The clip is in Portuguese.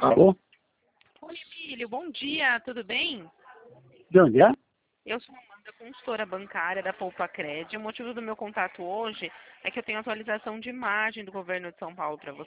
Alô? Oi, Emílio, bom dia, tudo bem? De onde é? Eu sou Amanda, consultora bancária da Poupa Cred. O motivo do meu contato hoje é que eu tenho atualização de imagem do governo de São Paulo para você.